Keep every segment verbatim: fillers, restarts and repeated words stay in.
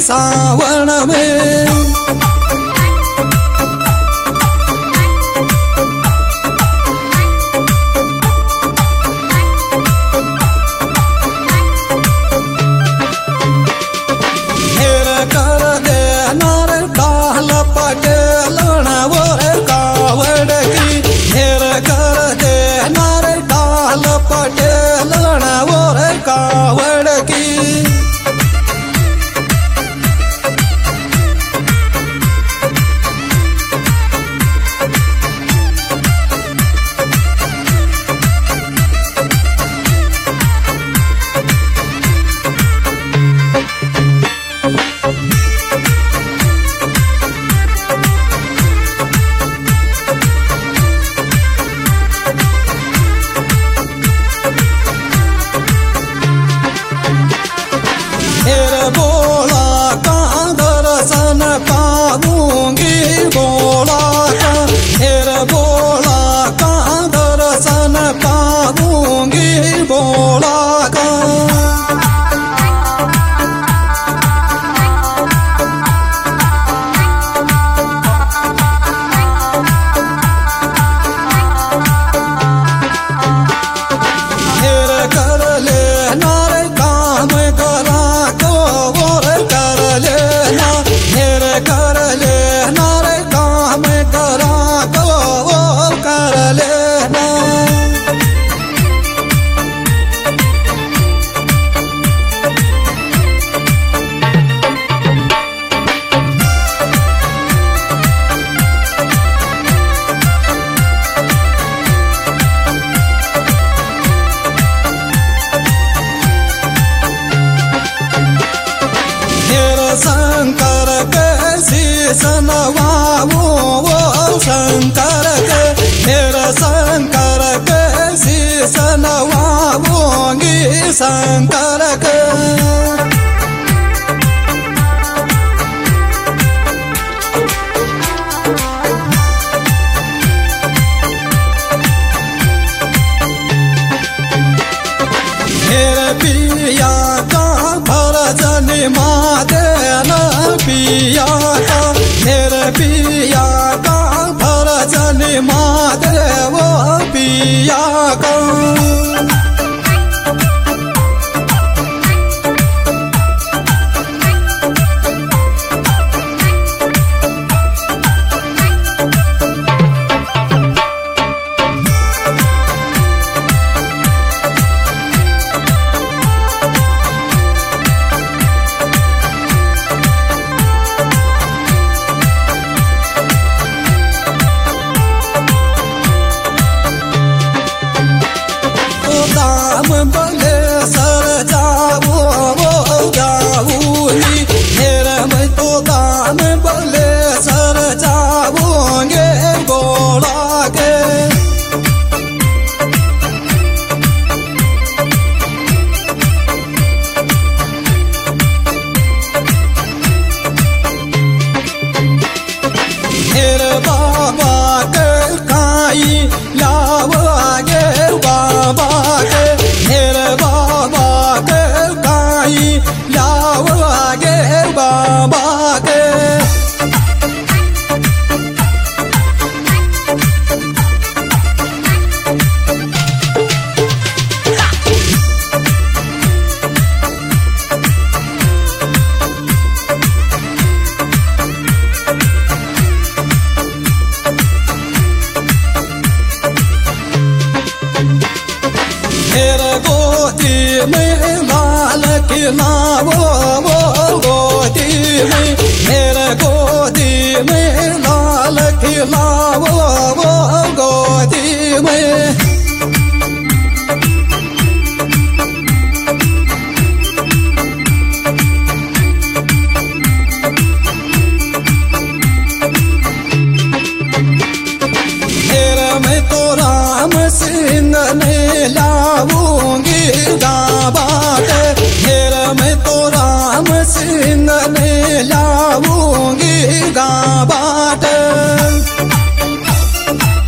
सावन में। शंकर के शीश नवाओ वो शंकर के, फिर शंकर के शीश नवाओगी शंकर के। पिया का भरजन मादेन पिया का, फिर पिया का भरजन मादे वो पिया का। बले सर जाओ वो जाऊंगी, फिर मैं तो दाम बले सर जाऊंगे बोला के। फिर बाबा के काई लावागे बाबा के, फिर बाबा के काई लावागे बाबा के। फिर गोदी में लाल खिलाओ वो गोदी में, फिर गोदी में लाल खिलाओ वो गोदी में। फिर मैं तो राम सिंह ने लाऊंगी गाबा के, फिर मैं तो राम सिंह ने लाऊंगी गाबा के।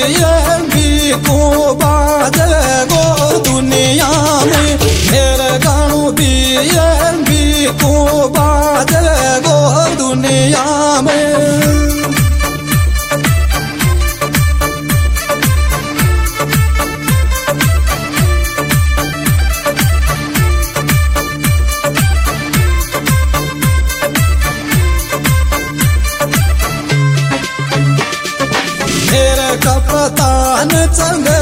भी को बाज गो दुनिया में ढेर गाणु भी भी को बाज गो दुनिया में। ढेर कपतान चंग